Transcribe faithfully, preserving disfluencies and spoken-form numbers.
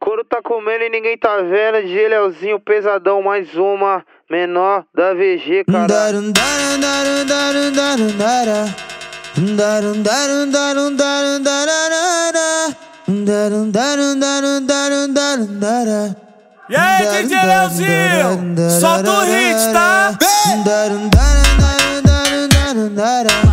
Couro tá comendo e ninguém tá vendo. D J Leozinho, pesadão, mais uma menor da V G, cara. E aí, D J Leozinho, solta o hit, tá?